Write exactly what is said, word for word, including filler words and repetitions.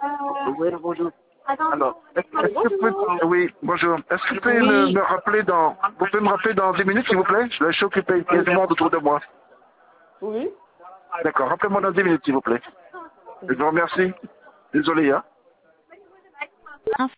Oui, bonjour. Alors, est-ce Allô, est-ce que vous bonjour. pouvez... Oui, bonjour. Est-ce que vous pouvez me, Oui. me rappeler dans... Vous pouvez me rappeler dans dix minutes, s'il vous plaît? Je suis occupé, il y a du monde autour de moi. Oui. D'accord, rappelez-moi dans dix minutes, s'il vous plaît. Je vous remercie. Désolé, hein.